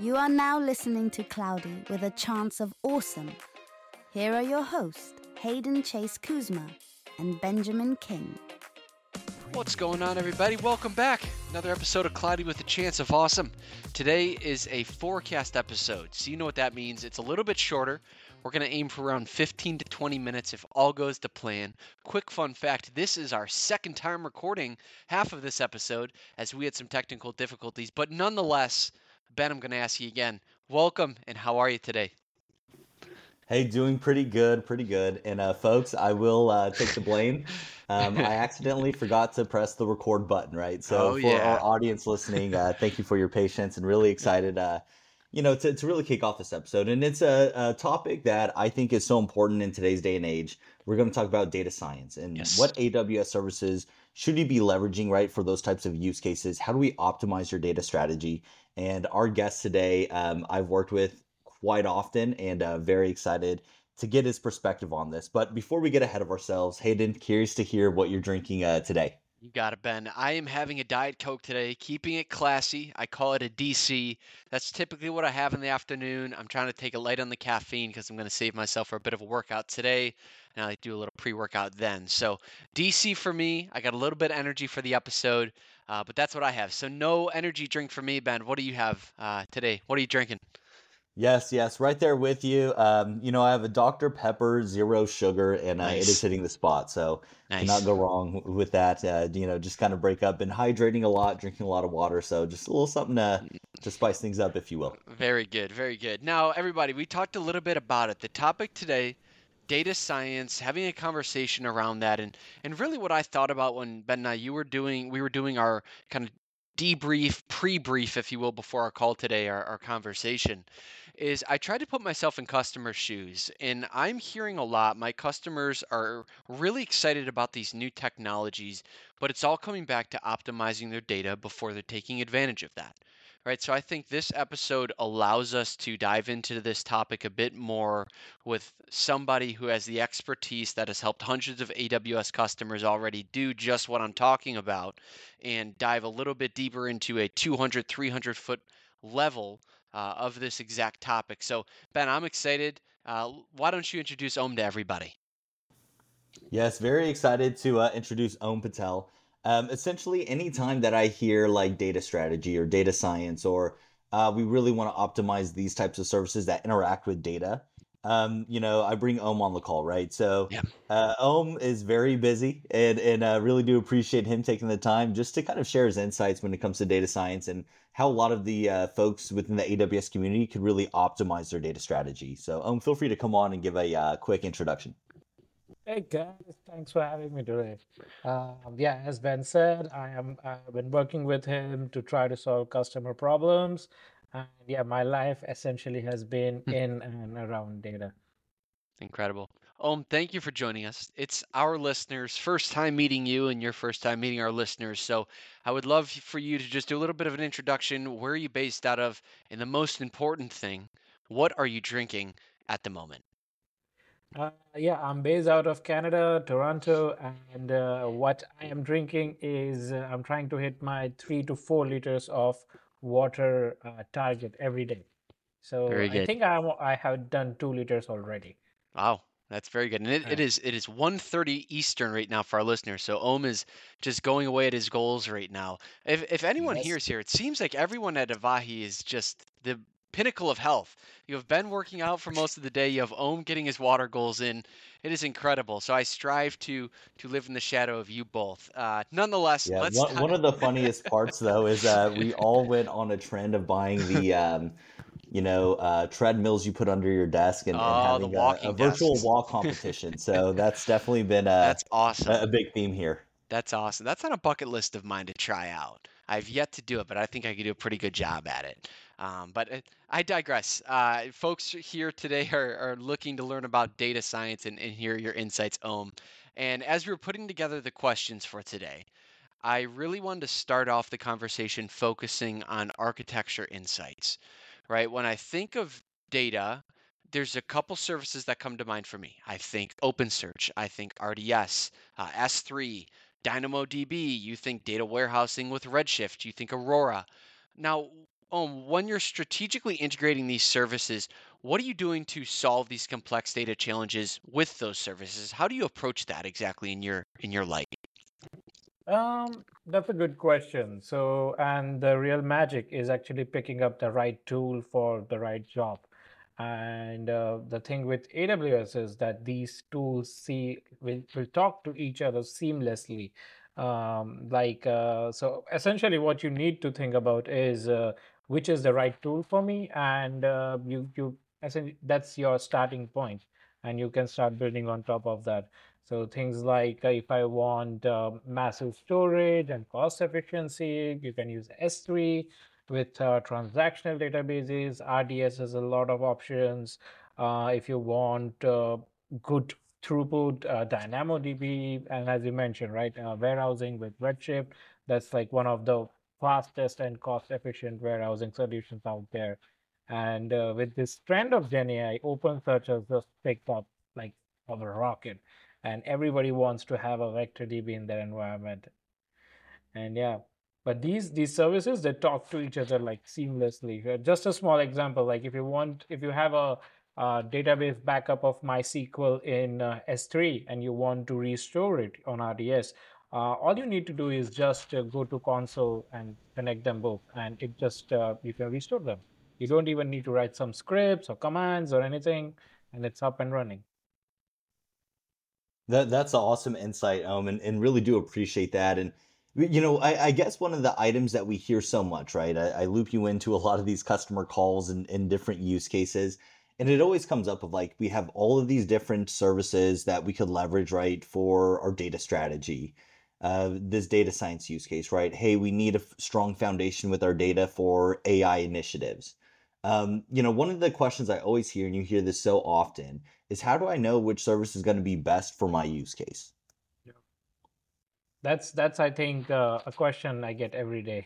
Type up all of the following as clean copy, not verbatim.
You are now listening to Cloudy with a Chance of Awesome. Here are your hosts, Hayden Chase Kuzma and Benjamin King. What's going on, everybody? Welcome back. Another episode of Cloudy with a Chance of Awesome. Today is a forecast episode, so you know what that means. It's a little bit shorter. We're going to aim for around 15 to 20 minutes if all goes to plan. Quick fun fact, this is our second time recording half of this episode as we had some technical difficulties. But nonetheless, Ben, I'm going to ask you again. Welcome, and how are you today? Hey, doing pretty good. And folks, I will take the blame. I accidentally forgot to press the record button, right? So our audience listening, thank you for your patience and really excited, to really kick off this episode. And it's a topic that I think is so important in today's day and age. We're going to talk about data science and what AWS services should you be leveraging, right, for those types of use cases? How do we optimize your data strategy? And our guest today, I've worked with quite often and very excited to get his perspective on this. But before we get ahead of ourselves, Hayden, curious to hear what you're drinking today. You got it, Ben. I am having a Diet Coke today, keeping it classy. I call it a DC. That's typically what I have in the afternoon. I'm trying to take it light on the caffeine because I'm going to save myself for a bit of a workout today. And I do a little pre-workout then. So DC for me. I got a little bit of energy for the episode, but that's what I have. So no energy drink for me, Ben. What do you have today? What are you drinking? Yes, right there with you. I have a Dr. Pepper, zero sugar, and it is hitting the spot. So cannot go wrong with that. Just kind of break up and hydrating a lot, drinking a lot of water. So just a little something to spice things up, if you will. Very good, very good. Now, everybody, we talked a little bit about it. The topic today, data science, having a conversation around that, and really what I thought about when Ben and I, we were doing our kind of debrief, pre-brief, if you will, before our call today, our conversation, is I tried to put myself in customer shoes, and I'm hearing a lot. My customers are really excited about these new technologies, but it's all coming back to optimizing their data before they're taking advantage of that. Right, so I think this episode allows us to dive into this topic a bit more with somebody who has the expertise that has helped hundreds of AWS customers already do just what I'm talking about and dive a little bit deeper into a 200, 300 foot level of this exact topic. So, Ben, I'm excited. Why don't you introduce Om to everybody? Yes, very excited to introduce Om Patel. Essentially, anytime that I hear like data strategy or data science, or we really want to optimize these types of services that interact with data, I bring Om on the call, right? So Om is very busy, and really do appreciate him taking the time just to kind of share his insights when it comes to data science and how a lot of the folks within the AWS community could really optimize their data strategy. So Om, feel free to come on and give a quick introduction. Hey guys, thanks for having me today. As Ben said, I've been working with him to try to solve customer problems, and my life essentially has been in and around data. Incredible. Om, thank you for joining us. It's our listeners' first time meeting you and your first time meeting our listeners. So I would love for you to just do a little bit of an introduction. Where are you based out of? And the most important thing, what are you drinking at the moment? I'm based out of Canada, Toronto, and what I am drinking is I'm trying to hit my 3 to 4 liters of water target every day. So Very I good. think I have done 2 liters already. Wow, that's very good. And it is 1:30 Eastern right now for our listeners. So Om is just going away at his goals right now. If anyone Yes. hears here, it seems like everyone at Avahi is just the pinnacle of health. You have been working out for most of the day. You have Om getting his water goals in. It is incredible. So I strive to live in the shadow of you both. Nonetheless, Yeah, let's one of the funniest parts though is we all went on a trend of buying the treadmills you put under your desk and the having a walking virtual desks. walk competition. So that's definitely been That's awesome. a big theme here. That's awesome. That's on a bucket list of mine to try out. I've yet to do it, but I think I could do a pretty good job at it. I digress. Folks here today are looking to learn about data science and hear your insights, Om. And as we were putting together the questions for today, I really wanted to start off the conversation focusing on architecture insights, right? When I think of data, there's a couple services that come to mind for me. I think OpenSearch, I think RDS, S3, DynamoDB, you think data warehousing with Redshift, you think Aurora. Now, when you're strategically integrating these services, what are you doing to solve these complex data challenges with those services? How do you approach that exactly in your life? That's a good question. So, and the real magic is actually picking up the right tool for the right job. And the thing with AWS is that these tools will talk to each other seamlessly. So essentially, what you need to think about is which is the right tool for me, and you essentially that's your starting point, and you can start building on top of that. So things like if I want massive storage and cost efficiency, you can use S3 with transactional databases. RDS has a lot of options. If you want good throughput, DynamoDB, and as you mentioned, right, warehousing with Redshift, that's like one of the fastest and cost-efficient warehousing solutions out there. And with this trend of GenAI, OpenSearch has just picked up like of a rocket, and everybody wants to have a vector DB in their environment. And yeah, but these services, they talk to each other like seamlessly. Just a small example, like if you have a database backup of MySQL in S3 and you want to restore it on RDS, all you need to do is just go to console and connect them both, and it just you can restore them. You don't even need to write some scripts or commands or anything, and it's up and running. That's an awesome insight, and really do appreciate that. And I guess one of the items that we hear so much, right? I loop you into a lot of these customer calls and different use cases, and it always comes up of like we have all of these different services that we could leverage, right, for our data strategy. This data science use case, right? Hey, we need a strong foundation with our data for AI initiatives. One of the questions I always hear, and you hear this so often, is how do I know which service is going to be best for my use case? Yeah. That's I think a question I get every day.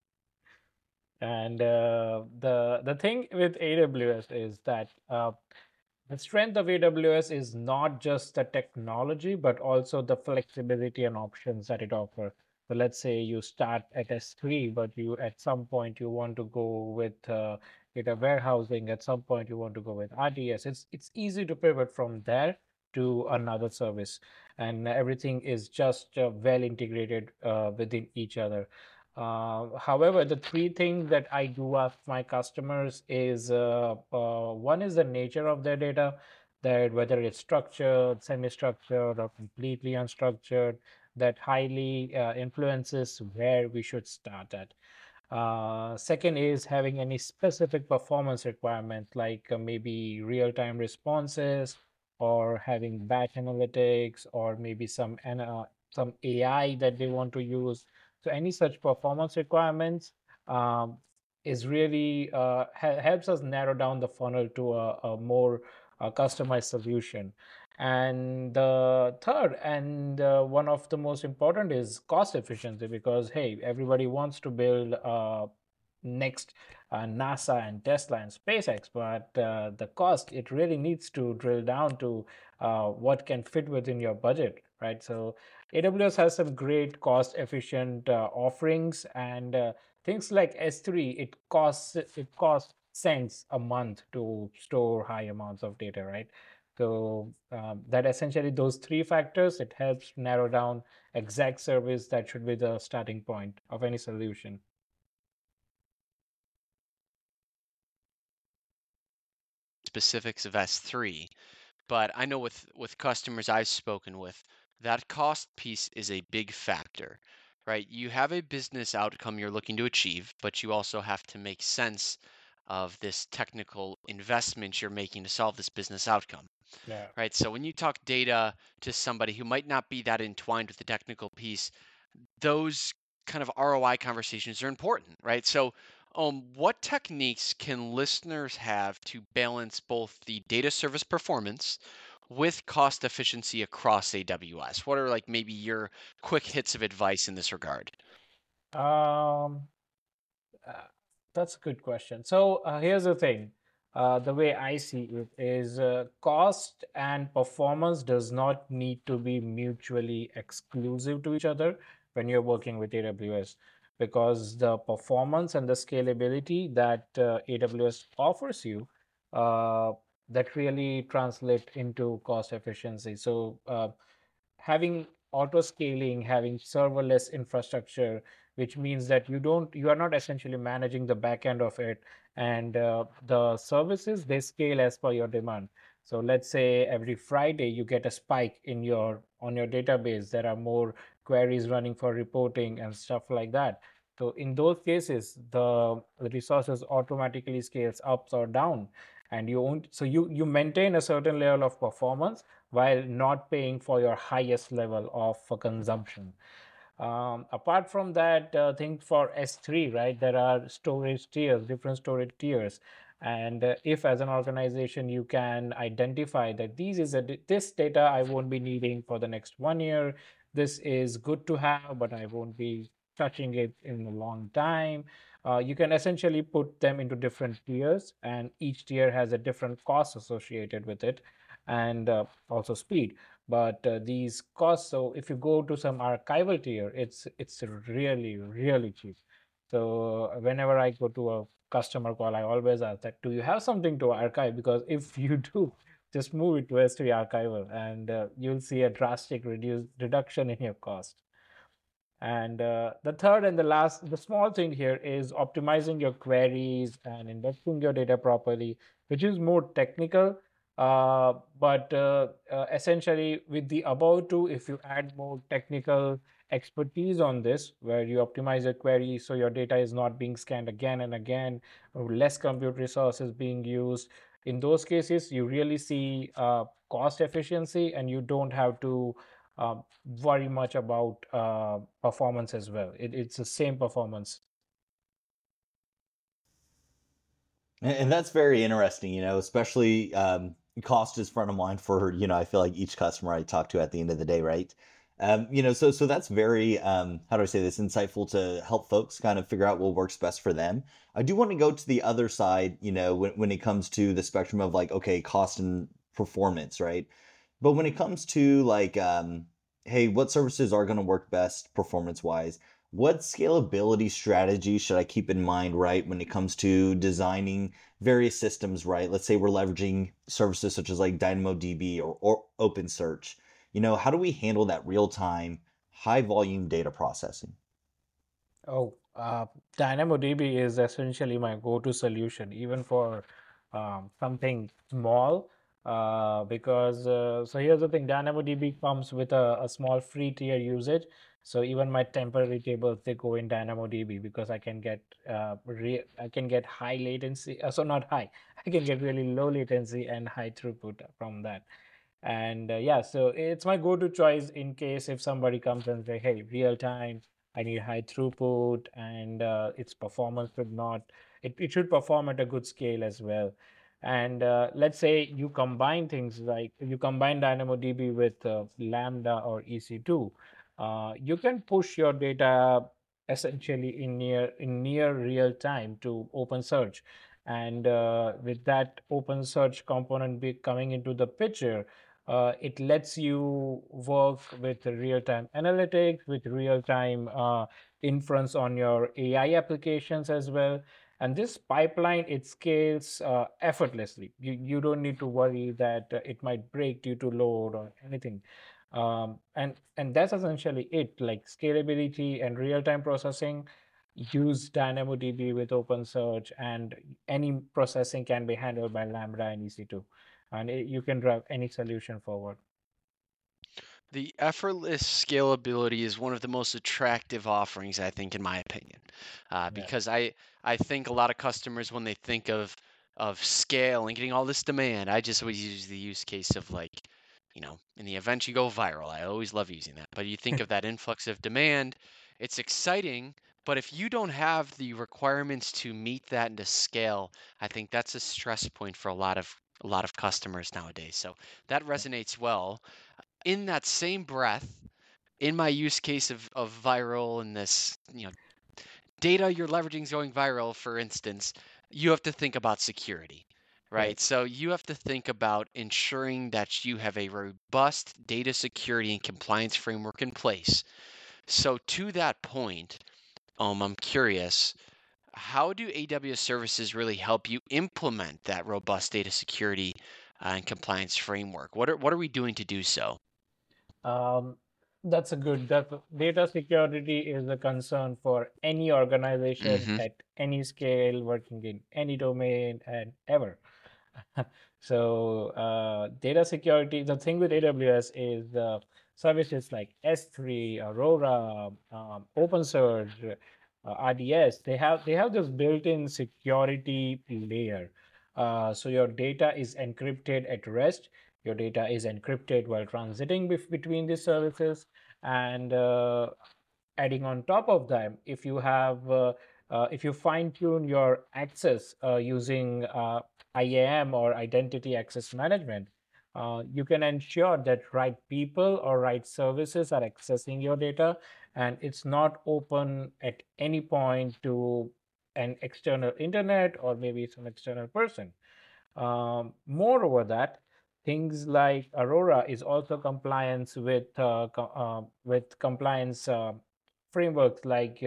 And the thing with AWS is that the strength of AWS is not just the technology, but also the flexibility and options that it offers. So let's say you start at S3, but you at some point you want to go with data warehousing. At some point you want to go with RDS. It's easy to pivot from there to another service, and everything is just well integrated within each other. However, the three things that I do ask my customers is one is the nature of their data, that whether it's structured, semi-structured, or completely unstructured, that highly influences where we should start at. Second is having any specific performance requirement, like maybe real-time responses, or having batch analytics, or maybe some AI that they want to use. So any such performance requirements um, is really helps us narrow down the funnel to a more customized solution. And the third and one of the most important is cost efficiency, because hey, everybody wants to build next NASA and Tesla and SpaceX, but the cost, it really needs to drill down to what can fit within your budget, right? So AWS has some great cost efficient offerings, and things like S3, it costs cents a month to store high amounts of data, right? So that essentially those three factors, it helps narrow down exact service that should be the starting point of any solution. Specifics of S3, but I know with customers I've spoken with, that cost piece is a big factor, right? You have a business outcome you're looking to achieve, but you also have to make sense of this technical investment you're making to solve this business outcome, Yeah. right? So when you talk data to somebody who might not be that entwined with the technical piece, those kind of ROI conversations are important, right? So, what techniques can listeners have to balance both the data service performance with cost efficiency across AWS? What are like maybe your quick hits of advice in this regard? Um, uh, that's a good question. So here's the thing. The way I see it is cost and performance does not need to be mutually exclusive to each other when you're working with AWS. because the performance and the scalability that AWS offers you, uh, that really translate into cost efficiency. So having auto scaling, having serverless infrastructure, which means that you are not essentially managing the back end of it, and the services, they scale as per your demand. So let's say every Friday you get a spike in your on your database. There are more queries running for reporting and stuff like that. So in those cases, the resources automatically scales up or down, and you maintain a certain level of performance while not paying for your highest level of consumption. Apart from that, think for S3, right? There are storage tiers, different storage tiers. And if as an organization you can identify that this data I won't be needing for the next 1 year, this is good to have, but I won't be touching it in a long time. You can essentially put them into different tiers, and each tier has a different cost associated with it, and also speed. But these costs, so if you go to some archival tier, it's really cheap. So whenever I go to a customer call, I always ask that, do you have something to archive? Because if you do, just move it to S3 archival, and you'll see a drastic reduction in your cost. And the third and the small thing here is optimizing your queries and indexing your data properly, which is more technical. But essentially, with the above two, if you add more technical expertise on this, where you optimize your query so your data is not being scanned again and again, or less compute resources being used, in those cases, you really see cost efficiency, and you don't have to worry much about performance as well. It's the same performance. And that's very interesting, especially cost is front of mind for, I feel like each customer I talk to at the end of the day, right? So that's very, how do I say this, insightful to help folks kind of figure out what works best for them. I do want to go to the other side, when it comes to the spectrum of like, okay, cost and performance, right? But when it comes to like, hey, what services are going to work best performance wise? What scalability strategy should I keep in mind, right, when it comes to designing various systems, right? Let's say we're leveraging services such as like DynamoDB or OpenSearch. How do we handle that real time, high volume data processing? Oh, DynamoDB is essentially my go-to solution, even for something small. Because so here's the thing, DynamoDB comes with a small free tier usage. So even my temporary tables, they go in DynamoDB, because I can get high latency. So not high, I can get really low latency and high throughput from that. And yeah, so it's my go-to choice in case if somebody comes and say, hey, real time, I need high throughput, and its performance should not, it should perform at a good scale as well. And let's say you combine things like you combine DynamoDB with Lambda or EC2, you can push your data essentially in near real time to OpenSearch. And with that OpenSearch component coming into the picture, it lets you work with real-time analytics, with real-time inference on your AI applications as well. And this pipeline, it scales effortlessly. You don't need to worry that it might break due to load or anything. And that's essentially it. Like scalability and real-time processing, use DynamoDB with OpenSearch, and any processing can be handled by Lambda and EC2, and you can drive any solution forward. The effortless scalability is one of the most attractive offerings, I think, in my opinion, because I think a lot of customers, when they think of scale and getting all this demand, I just always use the use case of like, in the event you go viral. I always love using that. But you think of that influx of demand, it's exciting. But if you don't have the requirements to meet that and to scale, I think that's a stress point for a lot of customers nowadays. So that resonates well. In that same breath, in my use case of viral and this, data you're leveraging is going viral, for instance, you have to think about security, right? So you have to think about ensuring that you have a robust data security and compliance framework in place. So to that point, I'm curious, how do AWS services really help you implement that robust data security and compliance framework? What are we doing to do so? Um, that's a good. Data security is a concern for any organization Hmm. at any scale, working in any domain and ever. So, data security, the thing with AWS is the services like S3, Aurora, OpenSearch, RDS, they have this built-in security layer. So your data is encrypted at rest. Your data is encrypted while transiting between these services, and adding on top of them, if you fine tune your access using IAM or identity access management, you can ensure that right people or right services are accessing your data, and it's not open at any point to an external internet or maybe some external person. Moreover, that things like Aurora is also compliance with compliance frameworks like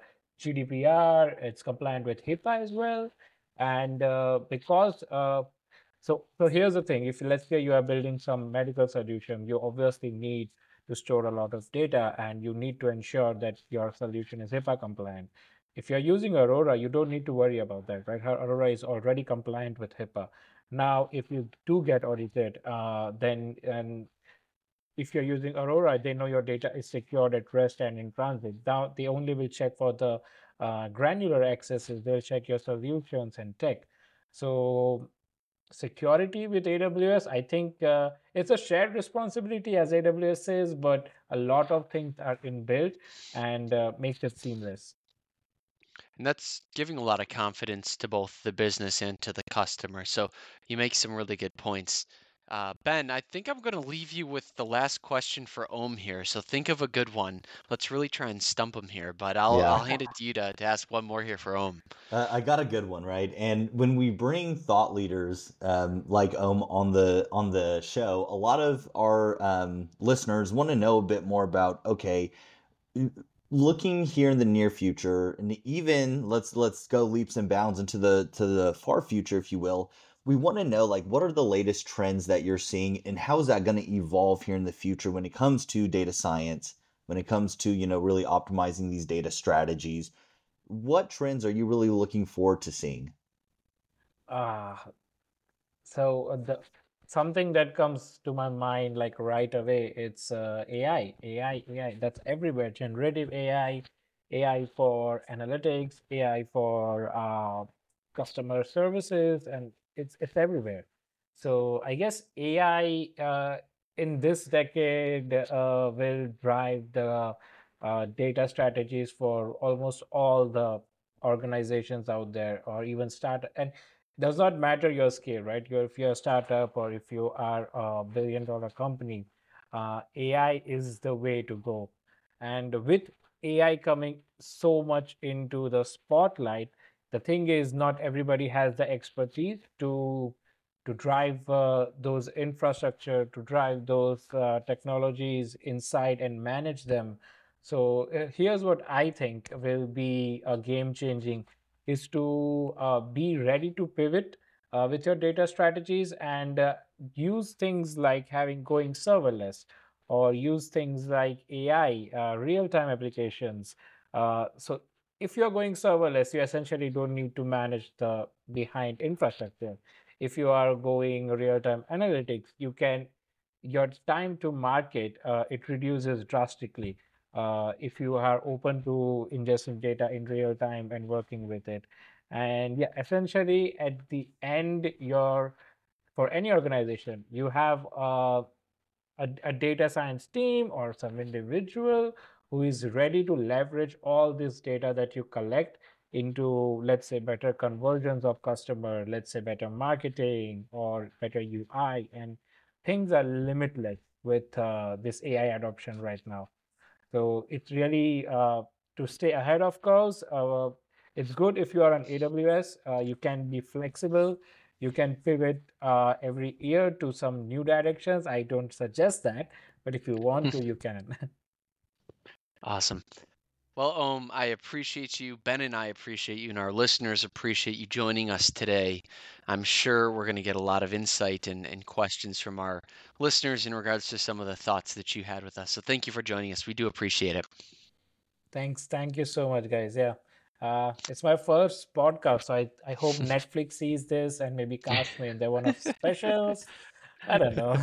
GDPR. It's compliant with HIPAA as well, and because so here's the thing: if let's say you are building some medical solution, you obviously need to store a lot of data, and you need to ensure that your solution is HIPAA compliant. If you're using Aurora, you don't need to worry about that, right? Aurora is already compliant with HIPAA. Now, if you do get audited, then and if you're using Aurora, they know your data is secured at rest and in transit. Now, they only will check for the granular accesses. They'll check your solutions and tech. So security with AWS, I think it's a shared responsibility, as AWS says, but a lot of things are inbuilt and makes it seamless. And that's giving a lot of confidence to both the business and to the customer. So you make some really good points. Ben, I think I'm going to leave you with the last question for Ohm here. So think of a good one. Let's really try and stump him here, but I'll Yeah. hand it to you to ask one more here for Ohm. I got a good one, right? And when we bring thought leaders like on the show, a lot of our listeners want to know a bit more about, okay, looking here in the near future, and even let's go leaps and bounds into the far future, if you will. We want to know, like, what are the latest trends that you're seeing, and how is that going to evolve here in the future when it comes to data science, when it comes to, really optimizing these data strategies. What trends are you really looking forward to seeing? Uh, so the something that comes to my mind like right away, it's AI. That's everywhere. Generative AI, AI for analytics, AI for customer services, and it's everywhere. So I guess AI in this decade will drive the data strategies for almost all the organizations out there, or even start. And does not matter your scale, right? If you're a startup or if you are a billion-dollar company, AI is the way to go. And with AI coming so much into the spotlight, the thing is not everybody has the expertise to drive those infrastructure, to drive those technologies inside and manage them. So here's what I think will be a game changing is to be ready to pivot with your data strategies and use things like having going serverless or use things like AI, real-time applications. So if you're going serverless, you essentially don't need to manage the behind infrastructure. If you are going real-time analytics, your time to market, it reduces drastically if you are open to ingesting data in real time and working with it. And yeah, essentially at the end, for any organization, you have a data science team or some individual who is ready to leverage all this data that you collect into, let's say, better conversions of customer, let's say better marketing or better UI, and things are limitless with this AI adoption right now. So it's really to stay ahead of curves. It's good if you are on AWS. You can be flexible. You can pivot every year to some new directions. I don't suggest that, but if you want to, you can. Awesome. Well, I appreciate you. Ben and I appreciate you, and our listeners appreciate you joining us today. I'm sure we're going to get a lot of insight and questions from our listeners in regards to some of the thoughts that you had with us. So thank you for joining us. We do appreciate it. Thanks. Thank you so much, guys. Yeah. It's my first podcast, so I hope Netflix sees this and maybe casts me in their one of specials. I don't know.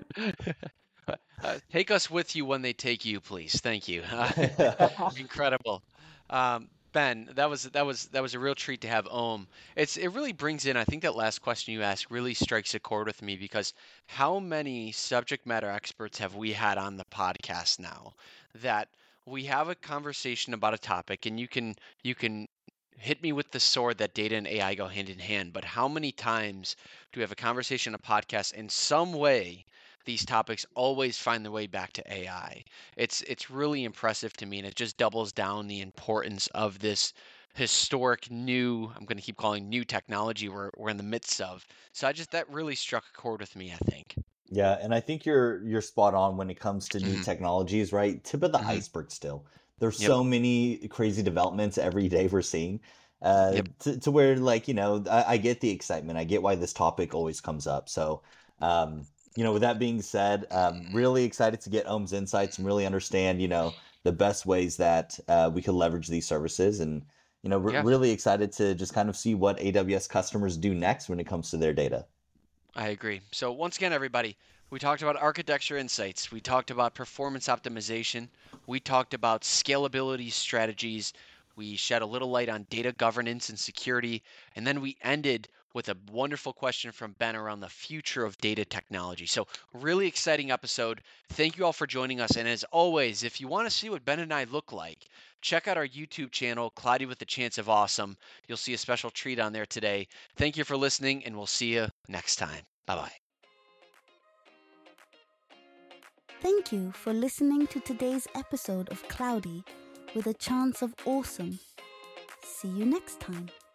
Take us with you when they take you, please. Thank you. Incredible. Ben, that was a real treat to have Ohm. It really brings in, I think that last question you asked really strikes a chord with me because how many subject matter experts have we had on the podcast now that we have a conversation about a topic and you can hit me with the sword that data and AI go hand in hand, but how many times do we have a conversation, a podcast, in some way these topics always find their way back to AI? It's really impressive to me, and it just doubles down the importance of this historic new, I'm going to keep calling new technology we're in the midst of. So that really struck a chord with me, I think. Yeah, and I think you're spot on when it comes to new Hmm. technologies, right? Tip of the Hmm. iceberg still. There's Yep. so many crazy developments every day we're seeing. Yep. To where like, I get the excitement. I get why this topic always comes up. So, with that being said, really excited to get Ohm's insights and really understand, the best ways that we could leverage these services and, Yeah. really excited to just kind of see what AWS customers do next when it comes to their data. I agree. So once again, everybody, we talked about architecture insights. We talked about performance optimization. We talked about scalability strategies. We shed a little light on data governance and security. And then we ended with a wonderful question from Ben around the future of data technology. So really exciting episode. Thank you all for joining us. And as always, if you want to see what Ben and I look like, check out our YouTube channel, Cloudy with a Chance of Awesome. You'll see a special treat on there today. Thank you for listening, and we'll see you next time. Bye bye. Thank you for listening to today's episode of Cloudy with a Chance of Awesome. See you next time.